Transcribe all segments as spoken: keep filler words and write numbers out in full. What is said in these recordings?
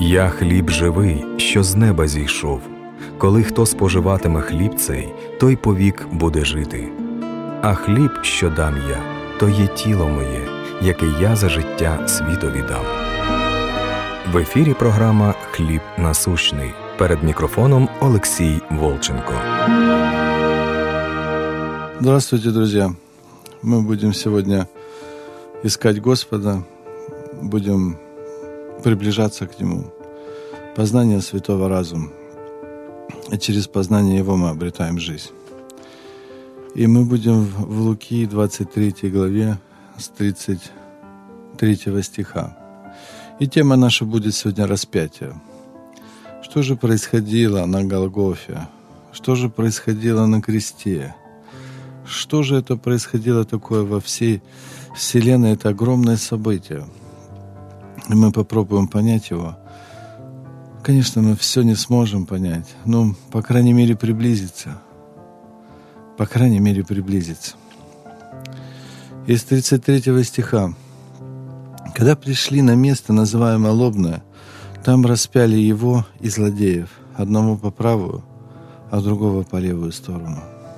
Я хліб живий, що з неба зійшов. Коли хто споживатиме хліб цей, той повік буде жити. А хліб, що дам я, то є тіло моє, яке я за життя світові дам. В ефірі програма «Хліб насущний». Перед микрофоном Олексій Волченко. Здравствуйте, друзья! Мы будем сегодня искать Господа, будем приближаться к Нему. Познание святого разума. И через познание Его мы обретаем жизнь. И мы будем в Луки двадцать третьей главе с тридцать третьего стиха. И тема наша будет сегодня распятие. Что же происходило на Голгофе? Что же происходило на кресте? Что же это происходило такое во всей вселенной? Это огромное событие. И мы попробуем понять его. Конечно, мы все не сможем понять, но, по крайней мере, приблизиться. По крайней мере, приблизиться. Из тридцать третьего стиха. «Когда пришли на место, называемое Лобное, там распяли его и злодеев, одного по правую, а другого по левую сторону».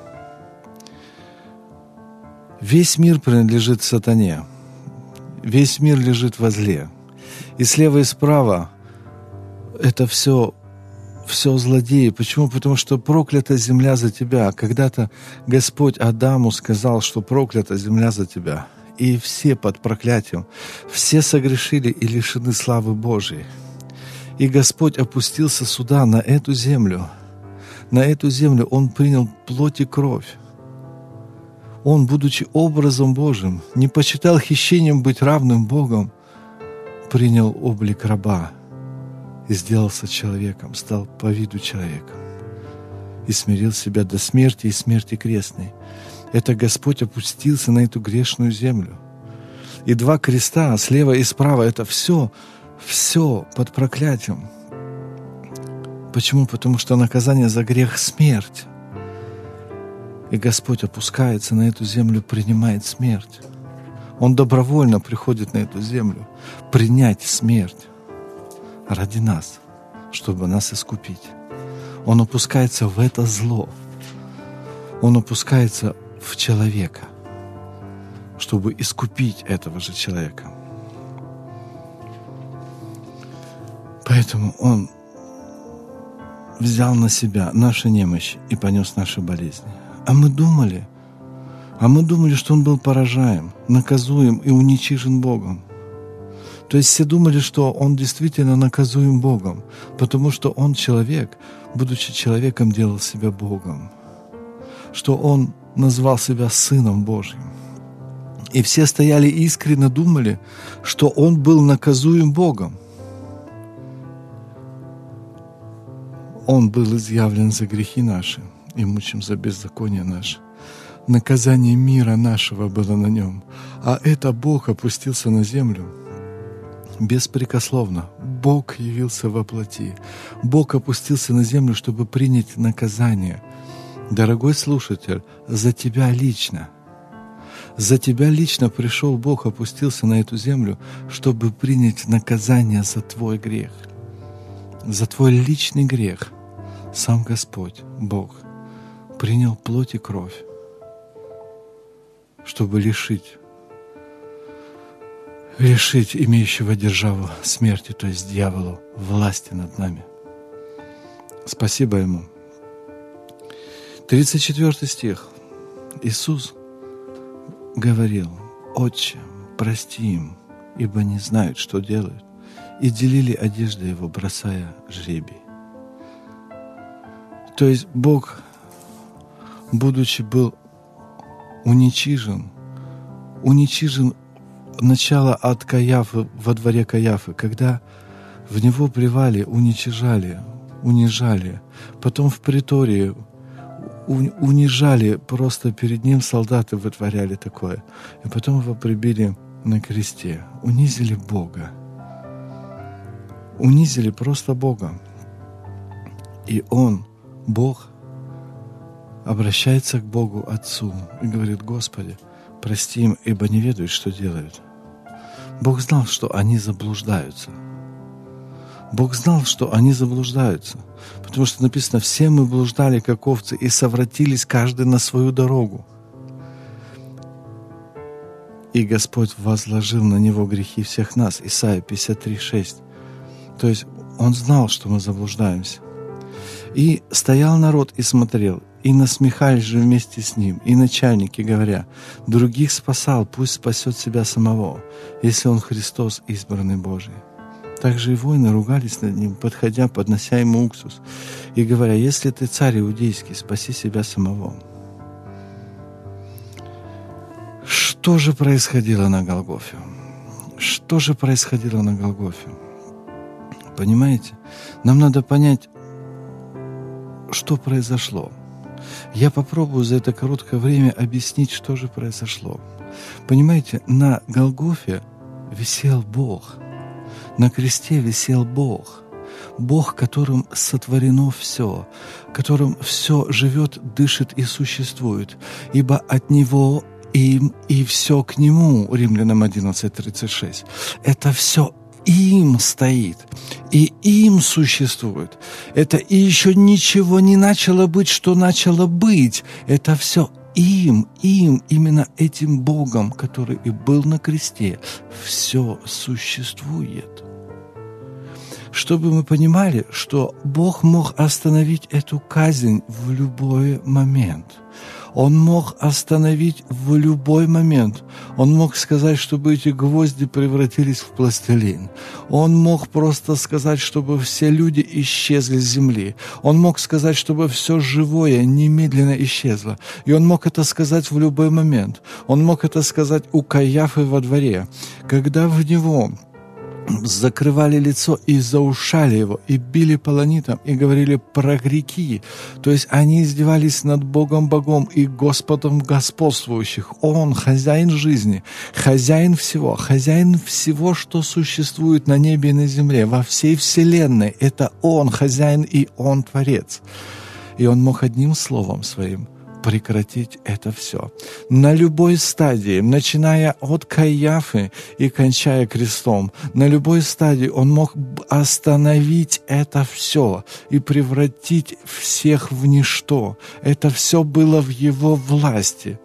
Весь мир принадлежит сатане. Весь мир лежит во зле. И слева и справа это все, все злодеи. Почему? Потому что проклята земля за тебя. Когда-то Господь Адаму сказал, что проклята земля за тебя. И все под проклятием. Все согрешили и лишены славы Божией. И Господь опустился сюда, на эту землю. На эту землю Он принял плоть и кровь. Он, будучи образом Божьим, не почитал хищением быть равным Богом, принял облик раба и сделался человеком, стал по виду человеком и смирил себя до смерти и смерти крестной. Это Господь опустился на эту грешную землю. И два креста, слева и справа, это все, все под проклятием. Почему? Потому что наказание за грех — смерть. И Господь опускается на эту землю, принимает смерть. Он добровольно приходит на эту землю принять смерть ради нас, чтобы нас искупить. Он опускается в это зло. Он опускается в человека, чтобы искупить этого же человека. Поэтому Он взял на себя наши немощи и понес наши болезни. А мы думали, а мы думали, что Он был поражаем, наказуем и уничижен Богом. То есть все думали, что Он действительно наказуем Богом, потому что Он человек, будучи человеком, делал себя Богом, что Он назвал себя Сыном Божьим. И все стояли и искренне думали, что Он был наказуем Богом. Он был изъявлен за грехи наши и мучим за беззаконие наше. Наказание мира нашего было на Нем, а это Бог опустился на землю беспрекословно. Бог явился во плоти. Бог опустился на землю, чтобы принять наказание. Дорогой слушатель, за тебя лично. За тебя лично пришел Бог, опустился на эту землю, чтобы принять наказание за твой грех. За твой личный грех. Сам Господь, Бог, принял плоть и кровь, чтобы лишить, лишить имеющего державу смерти, то есть дьяволу, власти над нами. Спасибо Ему. тридцать четвёртый стих. Иисус говорил: «Отче, прости им, ибо не знают, что делают». И делили одежды Его, бросая жребий. То есть Бог, будучи был уничижен, уничижен начало от Каяфы, во дворе Каяфы, когда в Него плевали, уничижали, унижали. Потом в притории унижали, просто перед Ним солдаты вытворяли такое. И потом Его прибили на кресте. Унизили Бога. Унизили просто Бога. И Он, Бог, обращается к Богу Отцу и говорит: «Господи, прости им, ибо не ведают, что делают». Бог знал, что они заблуждаются. Бог знал, что они заблуждаются. Потому что написано, все мы блуждали, как овцы, и совратились каждый на свою дорогу. И Господь возложил на него грехи всех нас. Исайя пятьдесят три, шесть. То есть Он знал, что мы заблуждаемся. И стоял народ и смотрел, и насмехались же вместе с ним, и начальники, говоря, других спасал, пусть спасет себя самого, если он Христос, избранный Божий. Также и воины ругались над ним, подходя, поднося ему уксус, и говоря, если ты царь иудейский, спаси себя самого. Что же происходило на Голгофе? Что же происходило на Голгофе? Понимаете? Нам надо понять, что произошло. Я попробую за это короткое время объяснить, что же произошло. Понимаете, на Голгофе висел Бог. На кресте висел Бог. Бог, которым сотворено все, которым все живет, дышит и существует. Ибо от Него им и все к Нему, Римлянам одиннадцать тридцать шесть. Это все им стоит, и им существует. Это и еще ничего не начало быть, что начало быть. Это все им, им, именно этим Богом, который и был на кресте, все существует. Чтобы мы понимали, что Бог мог остановить эту казнь в любой момент. Он мог остановить в любой момент. Он мог сказать, чтобы эти гвозди превратились в пластилин. Он мог просто сказать, чтобы все люди исчезли с земли. Он мог сказать, чтобы все живое немедленно исчезло. И он мог это сказать в любой момент. Он мог это сказать у Каиафы во дворе, когда в него закрывали лицо и заушали его, и били полонитом, и говорили прокрики. То есть они издевались над Богом Богом и Господом господствующих. Он хозяин жизни, хозяин всего, хозяин всего, что существует на небе и на земле, во всей вселенной. Это Он хозяин и Он творец. И Он мог одним словом своим прекратить это все. На любой стадии, начиная от Каиафы и кончая крестом, на любой стадии он мог остановить это все и превратить всех в ничто. Это все было в его власти.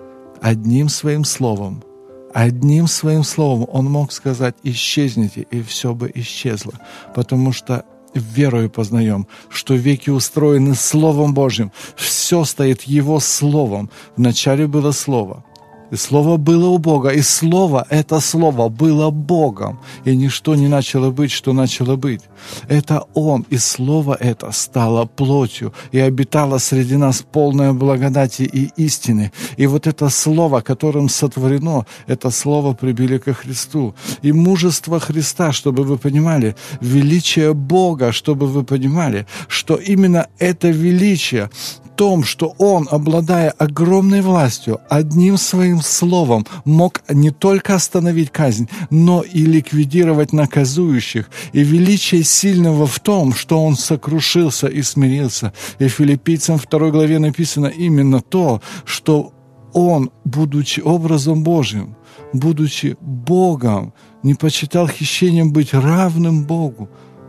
Одним своим словом, одним своим словом он мог сказать «исчезните», и все бы исчезло, потому что верою познаем, что веки устроены Словом Божьим. Все стоит Его Словом. Вначале было Слово. И Слово было у Бога. И Слово, это Слово было Богом. И ничто не начало быть, что начало быть. Это Он. И Слово это стало плотью. И обитало среди нас полное благодати и истины. И вот это Слово, которым сотворено, это Слово прибили ко Христу. И мужество Христа, чтобы вы понимали, величие Бога, чтобы вы понимали, что именно это величие в том, что Он, обладая огромной властью, одним своим словом мог не только остановить казнь, но и ликвидировать наказующих. И величие сильного в том, что Он сокрушился и смирился. И в Филиппийцам второй главе написано именно то, что Он, будучи образом Божьим, будучи Богом, не почитал хищением быть равным Богу,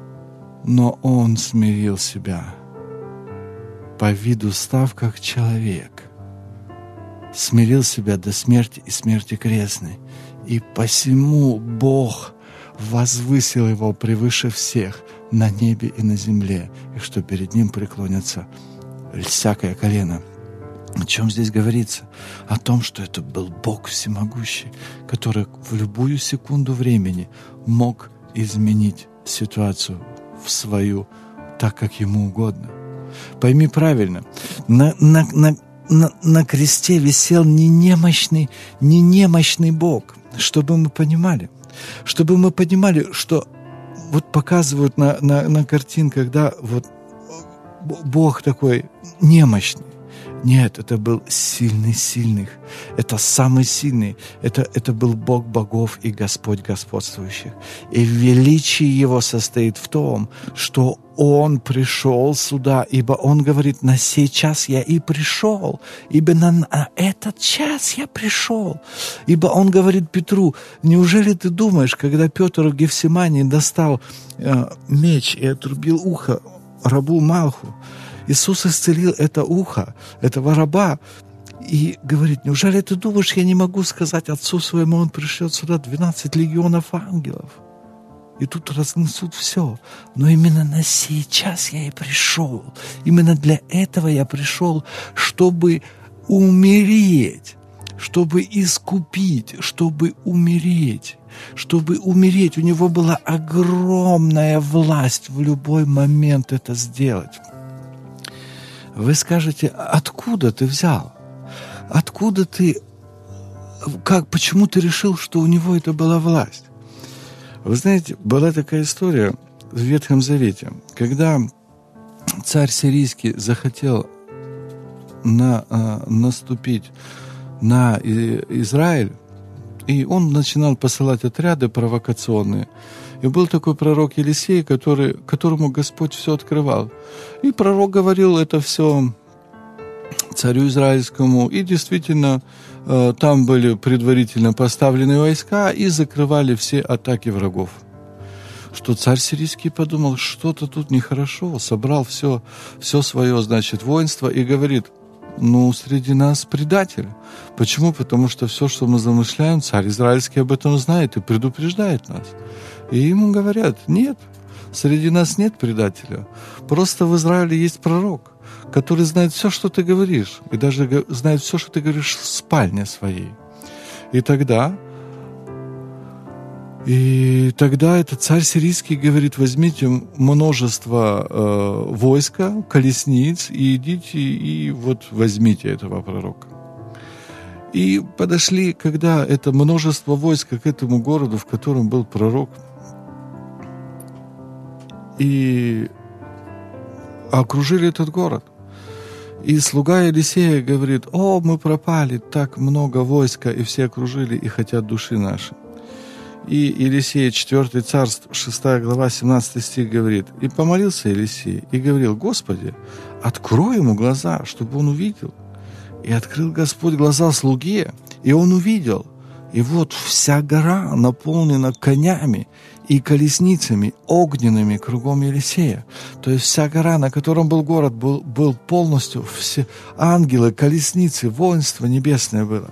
но Он смирил себя, по виду став как человек, смирил себя до смерти и смерти крестной. И посему Бог возвысил Его превыше всех на небе и на земле, и что перед Ним преклонится всякое колено. О чем здесь говорится? О том, что это был Бог всемогущий, который в любую секунду времени мог изменить ситуацию в свою, так, как Ему угодно. Пойми правильно, на, на, на, на, на кресте висел не немощный, не немощный Бог, чтобы мы понимали, чтобы мы понимали, что вот показывают на, на, на картинках, да, вот Бог такой немощный, Нет, это был сильный сильных. Это самый сильный. Это, это был Бог богов и Господь господствующих. И величие Его состоит в том, что Он пришел сюда, ибо Он говорит, на сей час я и пришел, ибо на, на этот час я пришел. Ибо Он говорит Петру, неужели ты думаешь, когда Петр в Гефсимании достал э, меч и отрубил ухо рабу Малху, Иисус исцелил это ухо, этого раба, и говорит, неужели ты думаешь, я не могу сказать Отцу своему, Он пришлет сюда двенадцать легионов ангелов, и тут разнесут все. Но именно на сей час я и пришел. Именно для этого я пришел, чтобы умереть, чтобы искупить, чтобы умереть. Чтобы умереть. У Него была огромная власть в любой момент это сделать. Вы скажете, откуда ты взял? Откуда ты, как, почему ты решил, что у Него это была власть? Вы знаете, была такая история в Ветхом Завете, когда царь сирийский захотел на, а, наступить на Израиль, и он начинал посылать отряды провокационные. И был такой пророк Елисей, который, которому Господь все открывал. И пророк говорил это все царю израильскому. И действительно, там были предварительно поставлены войска и закрывали все атаки врагов. Что царь сирийский подумал, что-то тут нехорошо. Собрал все, все свое, значит, воинство и говорит, ну, среди нас предатель. Почему? Потому что все, что мы замышляем, царь израильский об этом знает и предупреждает нас. И ему говорят, нет, среди нас нет предателя. Просто в Израиле есть пророк, который знает все, что ты говоришь, и даже знает все, что ты говоришь в спальне своей. И тогда, и тогда этот царь сирийский говорит, возьмите множество э, войска, колесниц, и идите, и вот возьмите этого пророка. И подошли, когда это множество войска к этому городу, в котором был пророк, и окружили этот город. И слуга Елисея говорит, о, мы пропали, так много войска, и все окружили, и хотят души наши. И Елисея, четвёртое царство, шестая глава, семнадцатый стих говорит, и помолился Елисей, и говорил, Господи, открой ему глаза, чтобы он увидел. И открыл Господь глаза слуге, и он увидел. И вот вся гора наполнена конями и колесницами огненными кругом Елисея. То есть вся гора, на котором был город, был, был полностью, все ангелы, колесницы, воинство небесное было.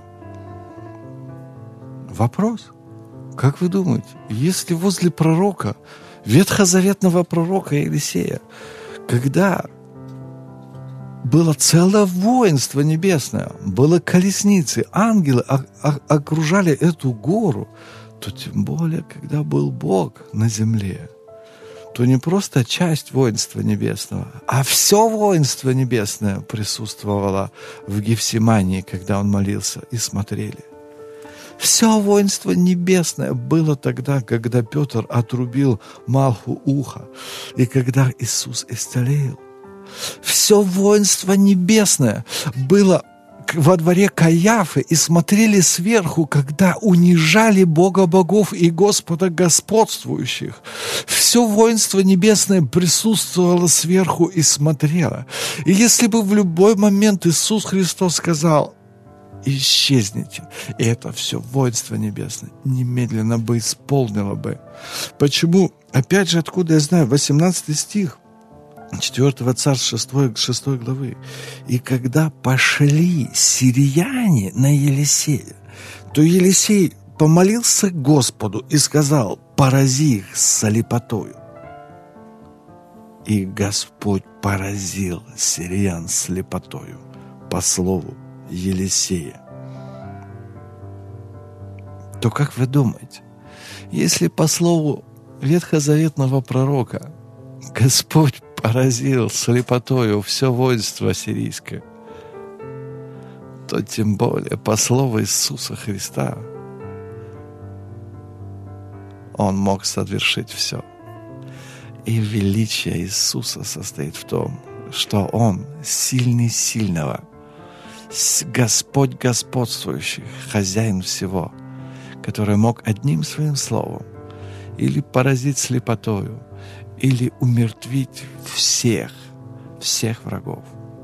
Вопрос, как вы думаете, если возле пророка, ветхозаветного пророка Елисея, когда было целое воинство небесное, было колесницы, ангелы окружали эту гору, то тем более, когда был Бог на земле, то не просто часть воинства небесного, а все воинство небесное присутствовало в Гефсимании, когда он молился, и смотрели. Все воинство небесное было тогда, когда Петр отрубил Малху ухо, и когда Иисус исцелил. Все воинство небесное было во дворе Каиафы и смотрели сверху, когда унижали Бога богов и Господа господствующих. Все воинство небесное присутствовало сверху и смотрело. И если бы в любой момент Иисус Христос сказал, исчезните, и это все воинство небесное немедленно бы исполнило бы. Почему? Опять же, откуда я знаю? восемнадцатый стих. четвёртого царства шестой, шестой главы. «И когда пошли сирияне на Елисея, то Елисей помолился Господу и сказал, порази их слепотою. И Господь поразил сириян слепотою по слову Елисея». То как вы думаете, если по слову ветхозаветного пророка Господь поразил слепотою все воинство сирийское, то тем более по слову Иисуса Христа Он мог совершить все. И величие Иисуса состоит в том, что Он сильный сильного Господь господствующий, хозяин всего, который мог одним своим словом или поразить слепотою, или умертвить всех, всех врагов.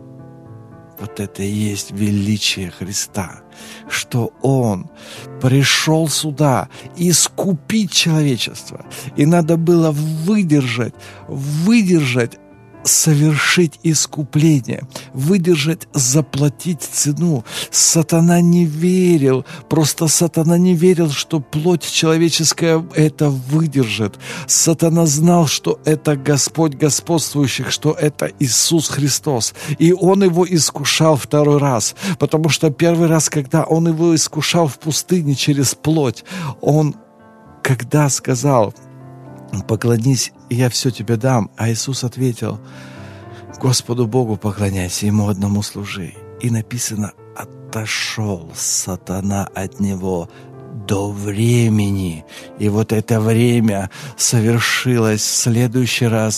Вот это и есть величие Христа, что Он пришел сюда искупить человечество. И надо было выдержать, выдержать, совершить искупление, выдержать, заплатить цену. Сатана не верил, просто сатана не верил, что плоть человеческая это выдержит. Сатана знал, что это Господь господствующих, что это Иисус Христос. И он его искушал второй раз, потому что первый раз, когда он его искушал в пустыне через плоть, он, когда сказал: «Поклонись, и я все тебе дам», а Иисус ответил: «Господу Богу поклоняйся, Ему одному служи». И написано: «Отошел сатана от него до времени». И вот это время совершилось в следующий раз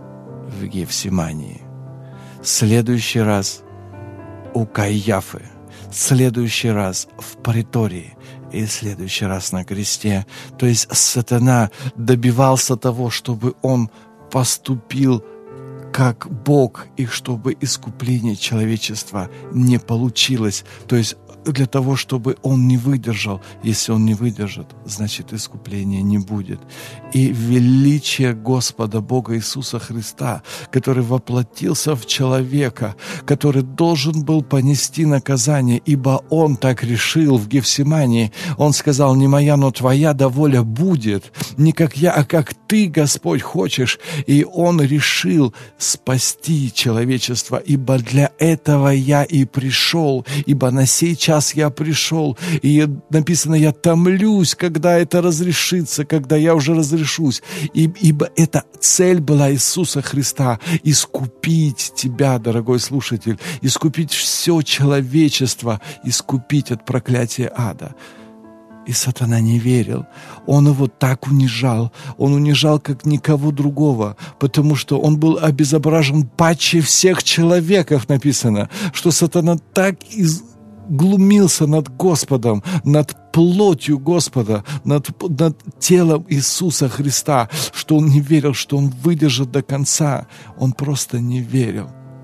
в Гефсимании, в следующий раз у Каиафы, в следующий раз в притории, и в следующий раз на кресте. То есть сатана добивался того, чтобы он поступил как Бог, и чтобы искупление человечества не получилось. То есть для того, чтобы он не выдержал. Если он не выдержит, значит искупления не будет. И величие Господа Бога Иисуса Христа, который воплотился в человека, который должен был понести наказание, ибо Он так решил в Гефсимании. Он сказал: «Не моя, но Твоя да воля будет, не как я, а как Ты, Господь, хочешь». И Он решил спасти человечество, ибо для этого я и пришел, ибо на сей час я пришел. И написано: «Я томлюсь, когда это разрешится, когда я уже разрешусь». И, ибо эта цель была Иисуса Христа — искупить тебя, дорогой слушатель, искупить все человечество, искупить от проклятия ада. И сатана не верил. Он его так унижал. Он унижал, как никого другого, потому что он был обезображен паче всех человеков, написано, что сатана так из... глумился над Господом, над плотью Господа, над, над телом Иисуса Христа, что он не верил, что он выдержит до конца. Он просто не верил.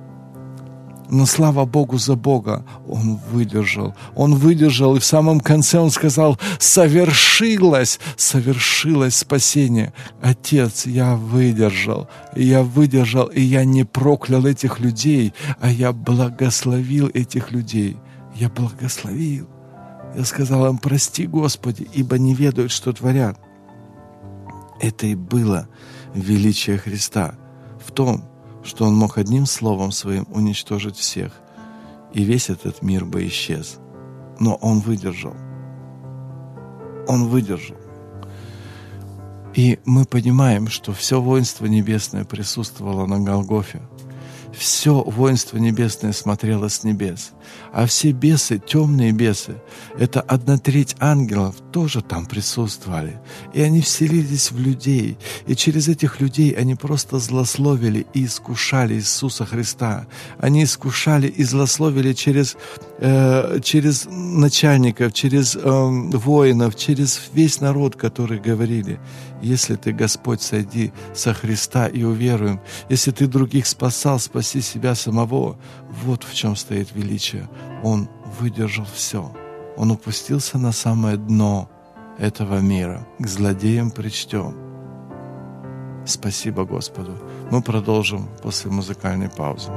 Но слава Богу за Бога, он выдержал. Он выдержал, и в самом конце он сказал: «Совершилось, совершилось спасение». Отец, я выдержал, я выдержал, и я не проклял этих людей, а я благословил этих людей. Я благословил. Я сказал им: «Прости, Господи, ибо не ведают, что творят». Это и было величие Христа в том, что Он мог одним словом Своим уничтожить всех, и весь этот мир бы исчез. Но Он выдержал. Он выдержал. И мы понимаем, что все воинство небесное присутствовало на Голгофе. Все воинство небесное смотрело с небес. А все бесы, темные бесы, это одна треть ангелов, тоже там присутствовали. И они вселились в людей. И через этих людей они просто злословили и искушали Иисуса Христа. Они искушали и злословили через, э, через начальников, через э, воинов, через весь народ, который говорили: «Если ты, Господь, сойди со Христа и уверуем. Если ты других спасал, спаси себя самого». Вот в чем стоит величие. Он выдержал все. Он опустился на самое дно этого мира. К злодеям причтен. Спасибо Господу. Мы продолжим после музыкальной паузы.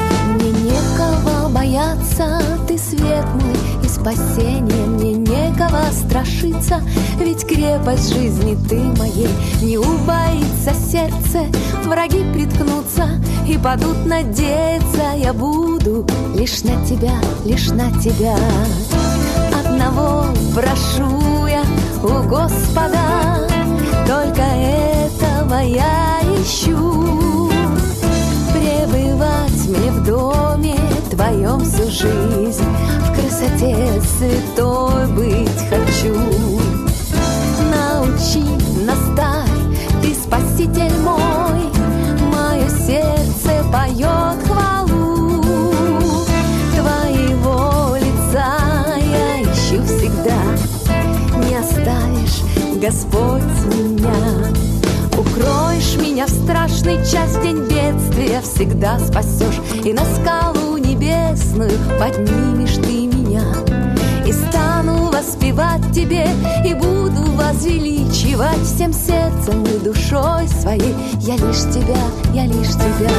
Ты свет мой и спасение, мне некого этого страшиться, ведь крепость жизни ты моей не убоится сердце. Враги приткнутся и падут надеяться, я буду лишь на тебя, лишь на тебя. Одного прошу я у Господа, только этого я ищу. Пребывать мне в доме твоем всю жизнь, в красоте святой быть хочу. Научи, наставь, ты спаситель мой, мое сердце поет хвалу. Твоего лица я ищу всегда, не оставишь, Господь, меня. Укроешь меня в страшный час, в день бедствия всегда спасешь, и на скалу небесную поднимешь ты меня. И стану воспевать тебе, и буду возвеличивать всем сердцем и душой своей. Я лишь тебя, я лишь тебя.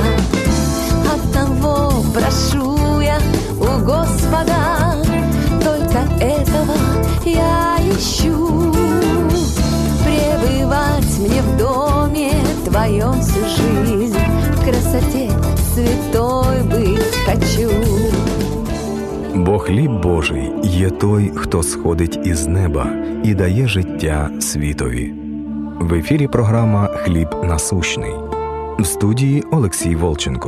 Одного прошу я у Господа, только этого я ищу. Пребывать мне в доме твоем всю жизнь, в красоте святой быть хочу. Бо хліб Божий є той, хто сходить із неба і дає життя світові. В ефірі програма «Хліб насущний». В студії Олексій Волченко.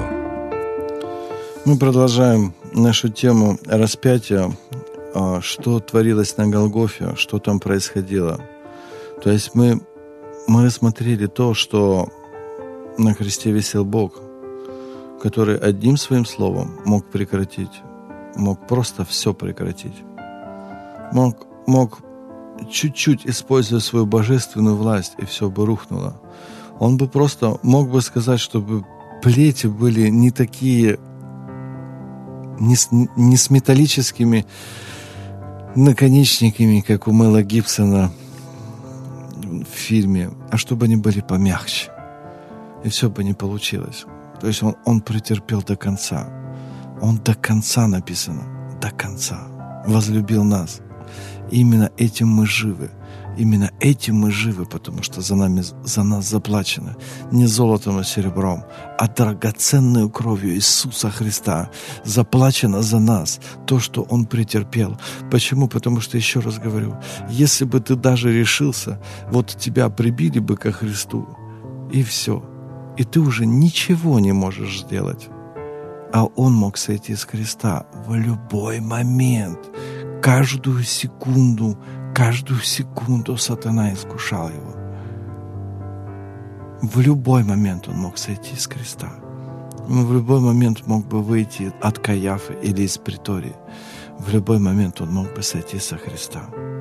Мы продолжаем нашу тему распятия, что творилось на Голгофе, что там происходило. То есть мы, мы рассмотрели то, что на кресте висел Бог, который одним своим словом мог прекратить, мог просто все прекратить. Мог, мог чуть-чуть, используя свою божественную власть, и все бы рухнуло. Он бы просто мог бы сказать, чтобы плети были не такие, не с, не с металлическими наконечниками, как у Мэла Гибсона в фильме, а чтобы они были помягче. И все бы не получилось. То есть он, он претерпел до конца. Он до конца, написано, до конца возлюбил нас. И именно этим мы живы. Именно этим мы живы, потому что за нами, за нас заплачено не золотом и серебром, а драгоценную кровью Иисуса Христа. Заплачено за нас то, что Он претерпел. Почему? Потому что, еще раз говорю, если бы ты даже решился, вот тебя прибили бы ко Христу, и все. И ты уже ничего не можешь сделать. А Он мог сойти с креста в любой момент, каждую секунду. Каждую секунду сатана искушал его. В любой момент он мог сойти с креста. Он в любой момент мог бы выйти от Каиафы или из притории. В любой момент он мог бы сойти со Христа.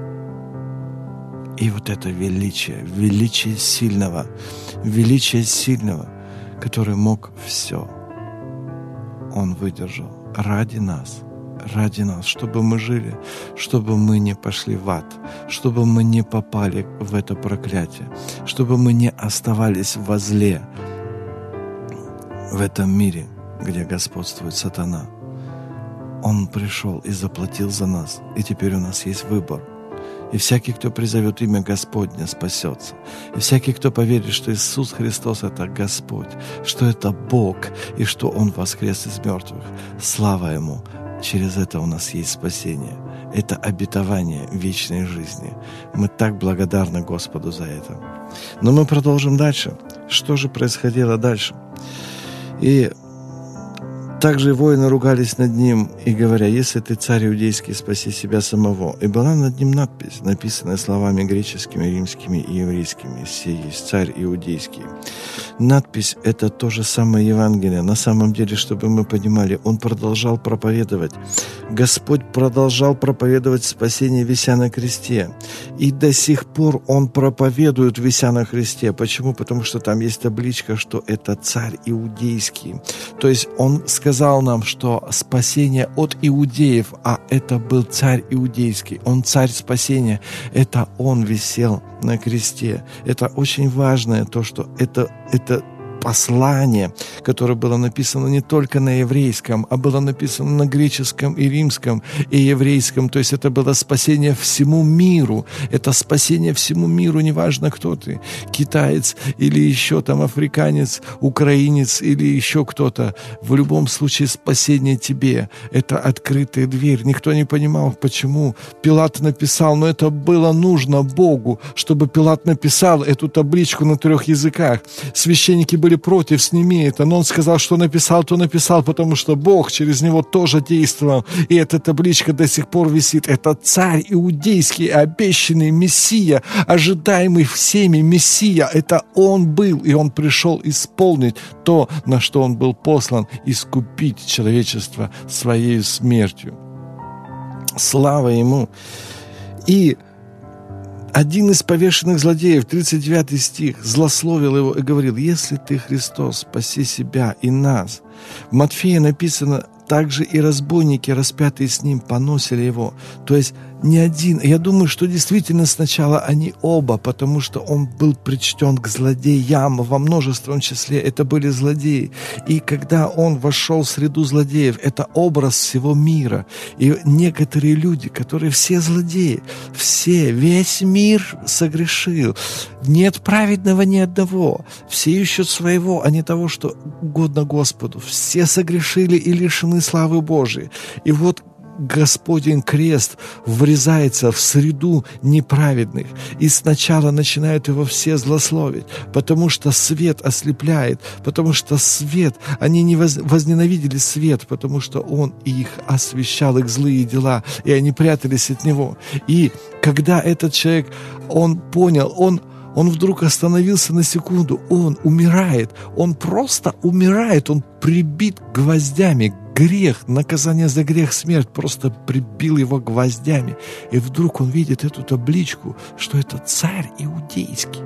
И вот это величие, величие сильного, величие сильного, который мог все, он выдержал ради нас. Ради нас, чтобы мы жили, чтобы мы не пошли в ад, чтобы мы не попали в это проклятие, чтобы мы не оставались во зле в этом мире, где господствует сатана. Он пришел и заплатил за нас, и теперь у нас есть выбор. И всякий, кто призовет имя Господне, спасется. И всякий, кто поверит, что Иисус Христос — это Господь, что это Бог, и что Он воскрес из мертвых, слава Ему. Через это у нас есть спасение. Это обетование вечной жизни. Мы так благодарны Господу за это. Но мы продолжим дальше. Что же происходило дальше? И также воины ругались над ним и говоря: «Если ты царь иудейский, спаси себя самого». И была над ним надпись, написанная словами греческими, римскими и еврейскими: «Сей есть царь иудейский». Надпись — это то же самое Евангелие. На самом деле, чтобы мы понимали, он продолжал проповедовать. Господь продолжал проповедовать спасение, вися на кресте. И до сих пор Он проповедует, вися на кресте. Почему? Потому что там есть табличка, что это царь иудейский. То есть Он сказал нам, что спасение от иудеев, а это был царь иудейский. Он царь спасения. Это Он висел на кресте. Это очень важное то, что это, это послание, которое было написано не только на еврейском, а было написано на греческом и римском, и еврейском. То есть это было спасение всему миру. Это спасение всему миру, неважно, кто ты, китаец или еще там африканец, украинец или еще кто-то. В любом случае спасение тебе. Это открытая дверь. Никто не понимал, почему. Пилат написал, но это было нужно Богу, чтобы Пилат написал эту табличку на трех языках. Священники были против, сними это. Но он сказал, что написал, то написал, потому что Бог через него тоже действовал. И эта табличка до сих пор висит. Это царь иудейский, обещанный Мессия, ожидаемый всеми Мессия. Это он был, и он пришел исполнить то, на что он был послан, искупить человечество своей смертью. Слава ему! И один из повешенных злодеев, тридцать девятый стих, злословил его и говорил: «Если ты Христос, спаси себя и нас». В Матфея написано: «Также и разбойники, распятые с ним, поносили его». То есть не один. Я думаю, что действительно сначала они оба, потому что он был причтен к злодеям. Во множественном числе это были злодеи. И когда он вошел в среду злодеев, это образ всего мира. И некоторые люди, которые все злодеи, все, весь мир согрешил. Нет праведного ни одного. Все ищут своего, а не того, что угодно Господу. Все согрешили и лишены славы Божией. И вот Господень крест врезается в среду неправедных, и сначала начинают его все злословить, потому что свет ослепляет, потому что свет, они не воз, возненавидели свет, потому что он их освещал, их злые дела, и они прятались от него. И когда этот человек, он понял, он Он вдруг остановился на секунду, он умирает, он просто умирает, он прибит гвоздями. Грех, наказание за грех, смерть, просто прибил его гвоздями. И вдруг он видит эту табличку, что это царь иудейский.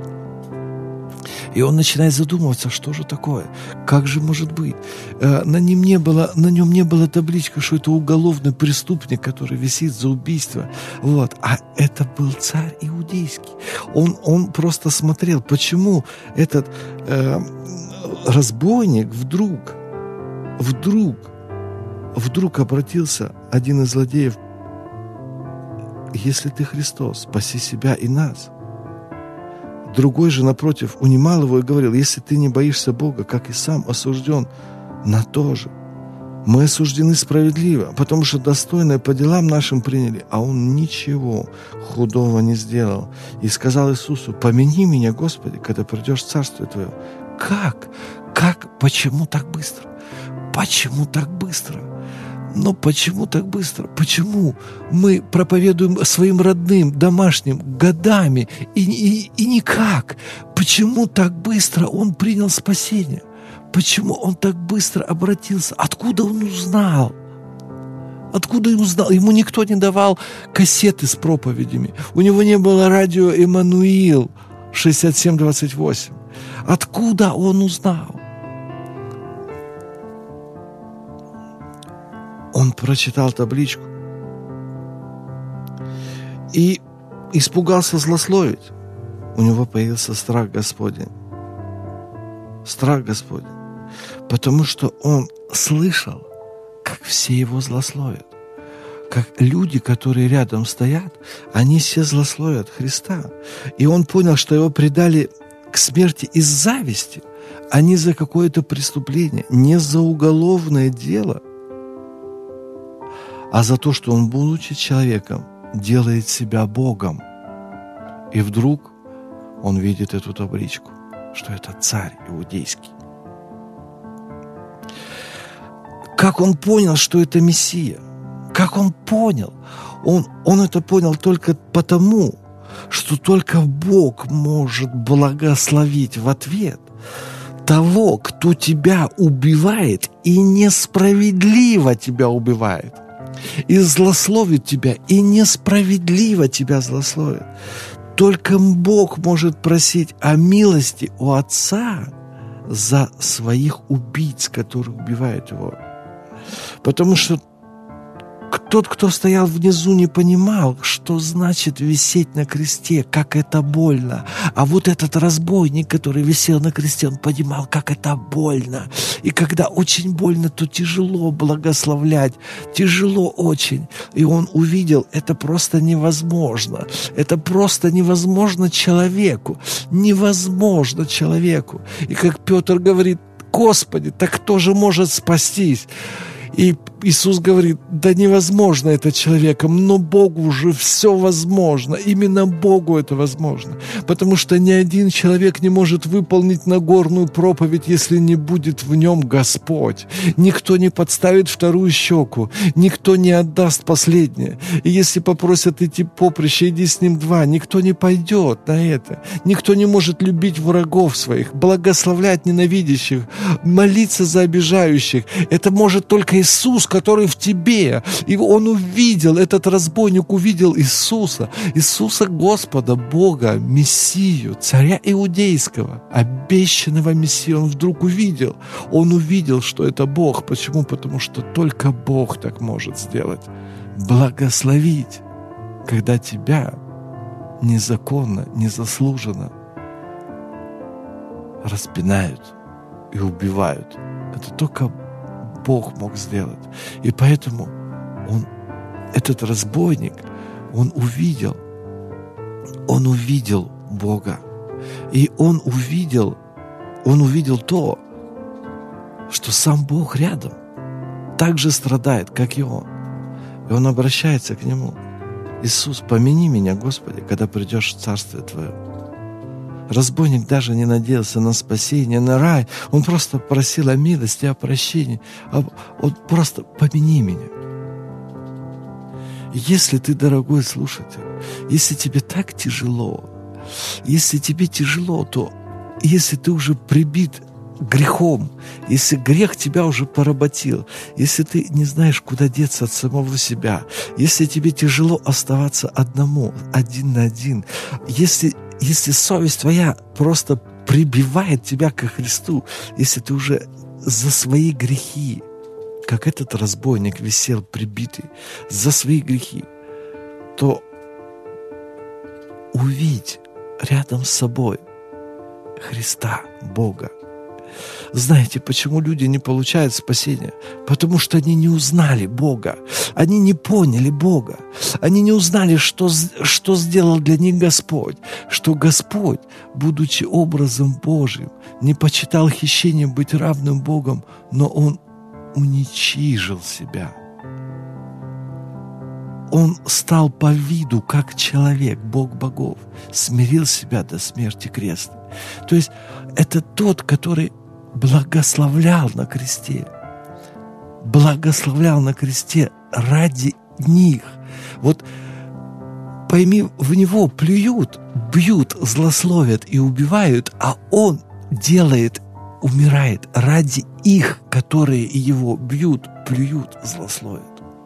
И он начинает задумываться, что же такое, как же может быть. На нем не было, на нем не было таблички, что это уголовный преступник, который висит за убийство. Вот. А это был царь иудейский. Он, он просто смотрел, почему этот э, разбойник вдруг, вдруг, вдруг обратился, один из злодеев: «Если ты Христос, спаси себя и нас». Другой же, напротив, унимал его и говорил: «Если ты не боишься Бога, как и сам осужден на то же. Мы осуждены справедливо, потому что достойное по делам нашим приняли, а он ничего худого не сделал». И сказал Иисусу: «Помяни меня, Господи, когда придешь в Царствие Твое». Как? Как? Почему так быстро? Почему так быстро? Но почему так быстро? Почему мы проповедуем своим родным, домашним годами и, и, и никак? Почему так быстро он принял спасение? Почему он так быстро обратился? Откуда он узнал? Откуда он узнал? Ему никто не давал кассеты с проповедями. У него не было радио «Эммануил» шестьдесят семь двадцать восемь. Откуда он узнал? Он прочитал табличку и испугался злословить. У него появился страх Господень. Страх Господень. Потому что он слышал, как все его злословят. Как люди, которые рядом стоят, они все злословят Христа. И он понял, что его предали к смерти из зависти, а не за какое-то преступление, не за уголовное дело, а за то, что он, будучи человеком, делает себя Богом. И вдруг он видит эту табличку, что это царь иудейский. Как он понял, что это Мессия? Как он понял? Он, он это понял только потому, что только Бог может благословить в ответ того, кто тебя убивает и несправедливо тебя убивает. И злословит тебя, и несправедливо тебя злословит. Только Бог может просить о милости у Отца за своих убийц, которые убивают его. Потому что тот, кто стоял внизу, не понимал, что значит висеть на кресте, как это больно. А вот этот разбойник, который висел на кресте, он понимал, как это больно. И когда очень больно, то тяжело благословлять, тяжело очень. И он увидел, это просто невозможно. Это просто невозможно человеку. Невозможно человеку. И как Петр говорит: Господи, так кто же может спастись? И Иисус говорит: да невозможно это человеком, но Богу уже все возможно. Именно Богу это возможно. Потому что ни один человек не может выполнить Нагорную проповедь, если не будет в нем Господь. Никто не подставит вторую щеку, никто не отдаст последнее. И если попросят идти поприще, иди с ним два. Никто не пойдет на это. Никто не может любить врагов своих, благословлять ненавидящих, молиться за обижающих. Это может только Иисус, который в тебе. И он увидел, этот разбойник увидел Иисуса, Иисуса Господа, Бога, Мессию, царя Иудейского, обещанного Мессию. Он вдруг увидел. Он увидел, что это Бог. Почему? Потому что только Бог так может сделать. Благословить, когда тебя незаконно, незаслуженно распинают и убивают. Это только Бог мог сделать. И поэтому он, этот разбойник, он увидел, он увидел Бога. И он увидел, он увидел то, что сам Бог рядом, так же страдает, как и он. И он обращается к нему: Иисус, помяни меня, Господи, когда придешь в Царствие Твое. Разбойник даже не надеялся на спасение, на рай. Он просто просил о милости, о прощении. Он просто: помяни меня. Если ты, дорогой слушатель, если тебе так тяжело, если тебе тяжело, то если ты уже прибит грехом, если грех тебя уже поработил, если ты не знаешь, куда деться от самого себя, если тебе тяжело оставаться одному, один на один, если Если совесть твоя просто прибивает тебя ко Христу, если ты уже за свои грехи, как этот разбойник висел прибитый, за свои грехи, то увидь рядом с собой Христа, Бога. Знаете, почему люди не получают спасения? Потому что они не узнали Бога. Они не поняли Бога. Они не узнали, что, что сделал для них Господь. Что Господь, будучи образом Божьим, не почитал хищением быть равным Богом, но Он уничижил себя. Он стал по виду, как человек, Бог богов, смирил себя до смерти крестной. То есть это тот, который благословлял на кресте, благословлял на кресте ради них. Вот пойми, в него плюют, бьют, злословят и убивают, а он делает, умирает ради их, которые его бьют, плюют, злословят.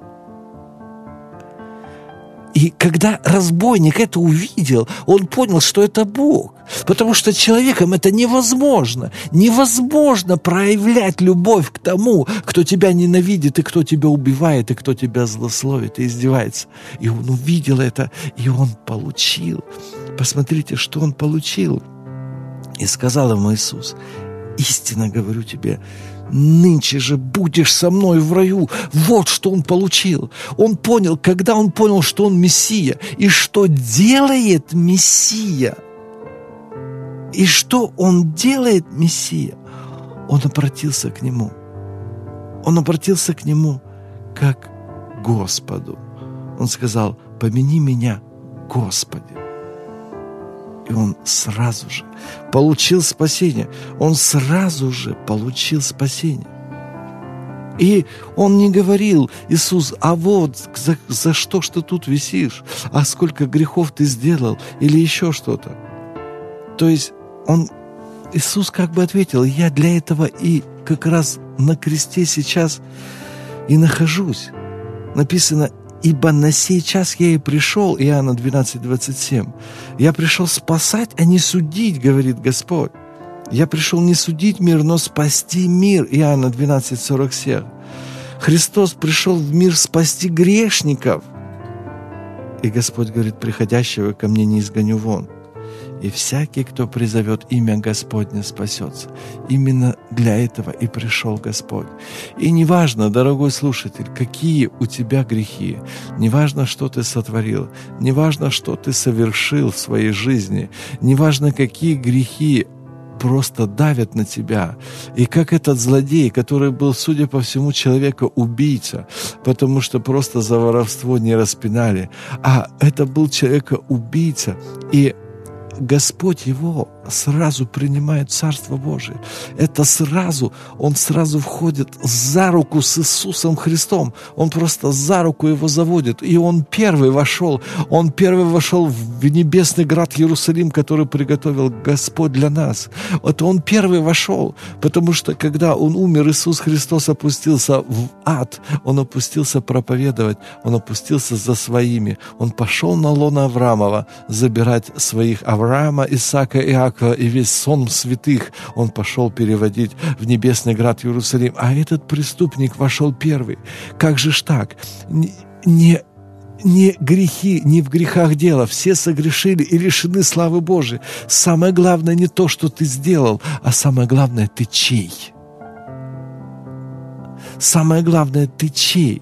И когда разбойник это увидел, он понял, что это Бог. Потому что человеком это невозможно. Невозможно проявлять любовь к тому, кто тебя ненавидит, и кто тебя убивает, и кто тебя злословит и издевается. И он увидел это, и он получил. Посмотрите, что он получил. И сказал ему Иисус: истинно говорю тебе, нынче же будешь со мной в раю. Вот что он получил. Он понял, когда он понял, что он Мессия. И что делает Мессия? И что он делает, Мессия? Он обратился к нему. Он обратился к нему как к Господу. Он сказал: помяни меня, Господи. И он сразу же получил спасение. Он сразу же получил спасение. И он не говорил: Иисус, а вот за, за что ж ты тут висишь? А сколько грехов ты сделал? Или еще что-то. То есть он, Иисус как бы ответил: я для этого и как раз на кресте сейчас и нахожусь. Написано: ибо на сей час я и пришел, Иоанна двенадцать двадцать семь. Я пришел спасать, а не судить, говорит Господь. Я пришел не судить мир, но спасти мир, Иоанна двенадцать сорок семь. Христос пришел в мир спасти грешников. И Господь говорит: приходящего ко мне не изгоню вон. И всякий, кто призовет имя Господне, спасется. Именно для этого и пришел Господь. И неважно, дорогой слушатель, какие у тебя грехи, неважно, что ты сотворил, неважно, что ты совершил в своей жизни, неважно, какие грехи просто давят на тебя. И как этот злодей, который был, судя по всему, человека-убийца, потому что просто за воровство не распинали, а это был человека-убийца, и Господь его сразу принимает в Царство Божие. Это сразу, он сразу входит за руку с Иисусом Христом. Он просто за руку его заводит. И он первый вошел, он первый вошел в небесный град Иерусалим, который приготовил Господь для нас. Вот он первый вошел, потому что когда он умер, Иисус Христос опустился в ад, он опустился проповедовать, он опустился за своими. Он пошел на лоно Авраамова забирать своих Авраама, Исаака, Иакова, и весь сон святых он пошел переводить в небесный град Иерусалим. А этот преступник вошел первый. Как же ж так? Не, не грехи, не в грехах дело. Все согрешили и лишены славы Божией. Самое главное не то, что ты сделал, а самое главное, ты чей. Самое главное, ты чей.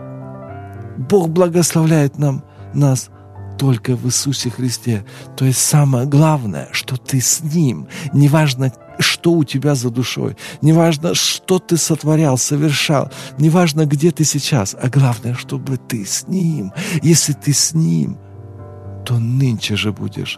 Бог благословляет нам, нас только в Иисусе Христе. То есть самое главное, что ты с Ним. Неважно, что у тебя за душой. Неважно, что ты сотворял, совершал. Неважно, где ты сейчас. А главное, чтобы ты с Ним. Если ты с Ним, то нынче же будешь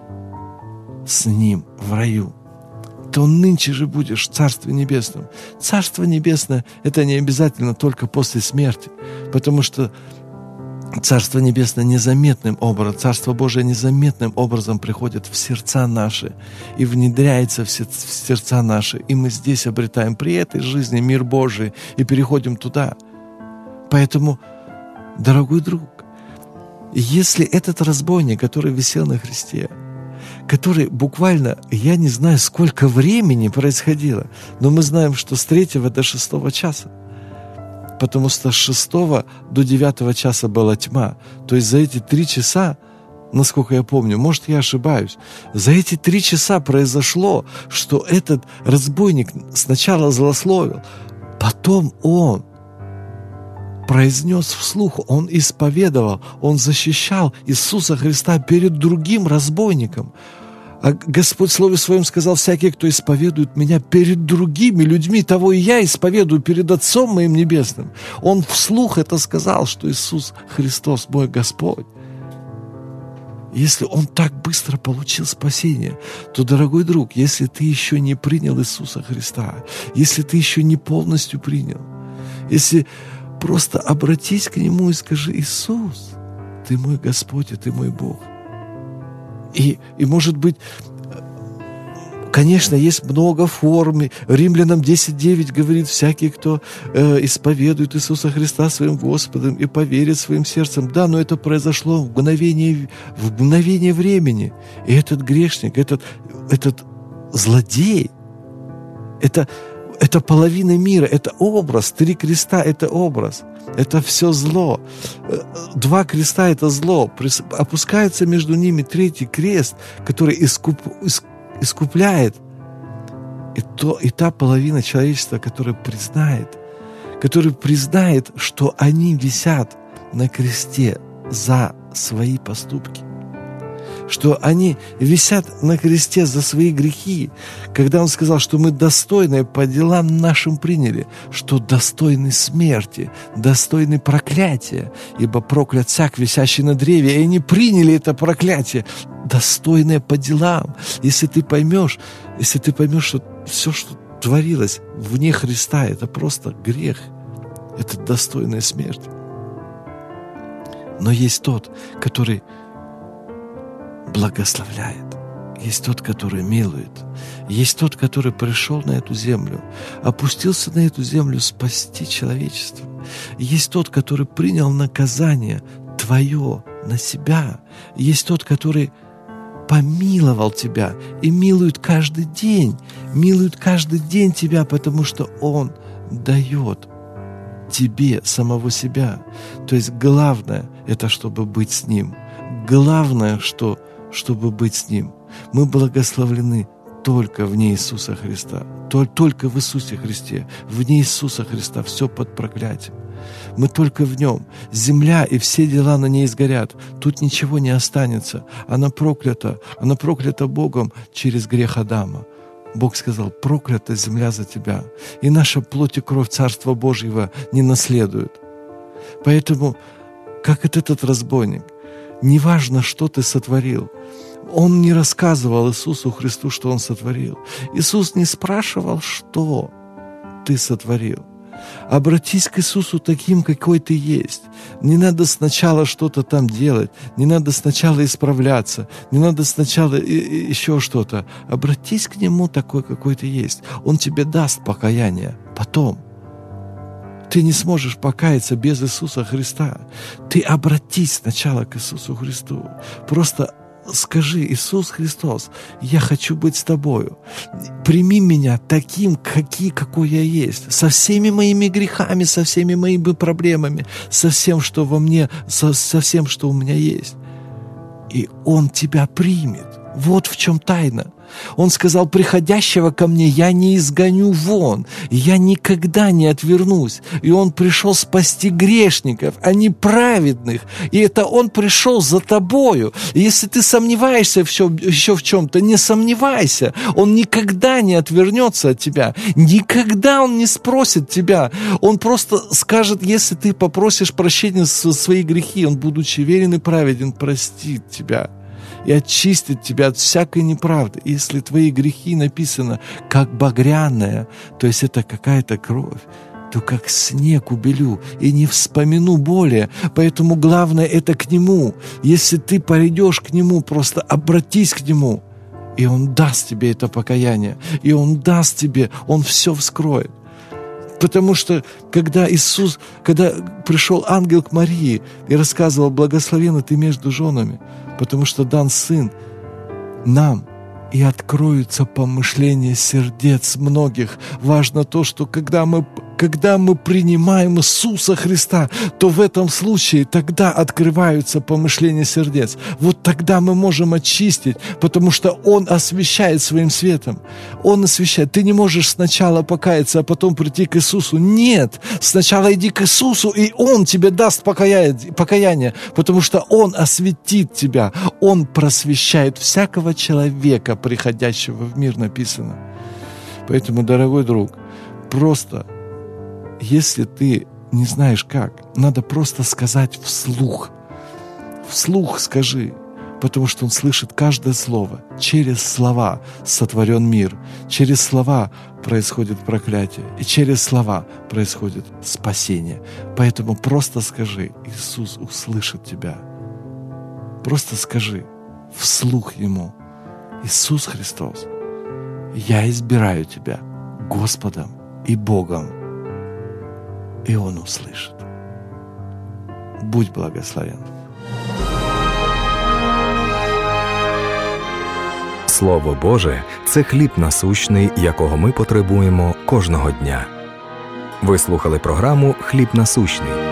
с Ним в раю. То нынче же будешь в Царстве Небесном. Царство Небесное – это не обязательно только после смерти. Потому что Царство Небесное незаметным образом, Царство Божие незаметным образом приходит в сердца наши и внедряется в сердца наши. И мы здесь обретаем при этой жизни мир Божий и переходим туда. Поэтому, дорогой друг, если этот разбойник, который висел на кресте, который буквально, я не знаю, сколько времени происходило, но мы знаем, что с третьего до шестого часа, потому что с шестого до девятого часа была тьма. То есть за эти три часа, насколько я помню, может, я ошибаюсь, за эти три часа произошло, что этот разбойник сначала злословил, потом он произнес вслух, он исповедовал, он защищал Иисуса Христа перед другим разбойником. А Господь в Слове Своем сказал: всякий, кто исповедует меня перед другими людьми, того и я исповедую перед Отцом моим Небесным. Он вслух это сказал, что Иисус Христос мой Господь. Если он так быстро получил спасение, то, дорогой друг, если ты еще не принял Иисуса Христа, если ты еще не полностью принял, если просто обратись к Нему и скажи: Иисус, Ты мой Господь и Ты мой Бог. И, и, может быть, конечно, есть много форм. Римлянам десять девять говорит: всякий, кто э, исповедует Иисуса Христа своим Господом и поверит своим сердцем. Да, но это произошло в мгновение, в мгновение времени. И этот грешник, этот, этот злодей, это, это половина мира, это образ. Три креста – это образ. Это все зло. Два креста – это зло. Опускается между ними третий крест, который искуп, искупляет. И, то, и та половина человечества, которая признает, которая признает, что они висят на кресте за свои поступки, что они висят на кресте за свои грехи, когда Он сказал, что мы достойные по делам нашим приняли, что достойны смерти, достойны проклятия, ибо проклят всяк, висящий на древе, и они приняли это проклятие, достойное по делам. Если ты поймешь, если ты поймешь, что все, что творилось вне Христа, это просто грех, это достойная смерть. Но есть тот, который благословляет. Есть тот, который милует. Есть тот, который пришел на эту землю, опустился на эту землю спасти человечество. Есть тот, который принял наказание твое на себя. Есть тот, который помиловал тебя и милует каждый день. Милует каждый день тебя, потому что Он дает тебе самого себя. То есть главное – это чтобы быть с Ним. Главное, что, чтобы быть с Ним. Мы благословлены только вне Иисуса Христа. Только в Иисусе Христе. Вне Иисуса Христа все под проклятием. Мы только в Нем. Земля и все дела на ней сгорят. Тут ничего не останется. Она проклята. Она проклята Богом через грех Адама. Бог сказал: проклята земля за тебя. И наша плоть и кровь Царства Божьего не наследуют. Поэтому, как этот разбойник, неважно, что ты сотворил, он не рассказывал Иисусу Христу, что он сотворил. Иисус не спрашивал, что ты сотворил. Обратись к Иисусу таким, какой ты есть. Не надо сначала что-то там делать, не надо сначала исправляться, не надо сначала и, и еще что-то. Обратись к Нему такой, какой ты есть. Он тебе даст покаяние потом. Ты не сможешь покаяться без Иисуса Христа. Ты обратись сначала к Иисусу Христу. Просто скажи: Иисус Христос, я хочу быть с Тобою. Прими меня таким, какие, какой я есть. Со всеми моими грехами, со всеми моими проблемами, со всем, что во мне, со, со всем, что у меня есть. И Он тебя примет. Вот в чем тайна. Он сказал: приходящего ко мне я не изгоню вон, я никогда не отвернусь. И Он пришел спасти грешников, а не праведных. И это Он пришел за тобою. И если ты сомневаешься еще, еще в чем-то, не сомневайся. Он никогда не отвернется от тебя. Никогда Он не спросит тебя. Он просто скажет: если ты попросишь прощения за свои грехи, Он, будучи верен и праведен, простит тебя и очистит тебя от всякой неправды. И если твои грехи написаны как багряная, то есть это какая-то кровь, то как снег убелю и не вспомину более. Поэтому главное — это к Нему. Если ты пойдешь к Нему, просто обратись к Нему, и Он даст тебе это покаяние, и Он даст тебе, Он все вскроет. Потому что когда Иисус, когда пришел ангел к Марии и рассказывал: благословенна ты между женами, потому что дан Сын нам, и откроются помышления сердец многих. Важно то, что когда мы, когда мы принимаем Иисуса Христа, то в этом случае тогда открываются помышления сердец. Вот тогда мы можем очистить, потому что Он освещает своим светом. Он освещает. Ты не можешь сначала покаяться, а потом прийти к Иисусу. Нет! Сначала иди к Иисусу, и Он тебе даст покаяние, покаяние, потому что Он осветит тебя. Он просвещает всякого человека, приходящего в мир, написано. Поэтому, дорогой друг, просто, если ты не знаешь как, надо просто сказать вслух. Вслух скажи, потому что Он слышит каждое слово. Через слова сотворен мир, через слова происходит проклятие, и через слова происходит спасение. Поэтому просто скажи: Иисус услышит тебя. Просто скажи вслух Ему: Иисус Христос, я избираю Тебя Господом и Богом. И Он услышит. Будь благословен. Слово Боже – це хліб насущний, якого ми потребуємо кожного дня. Ви слухали програму «Хліб насущний».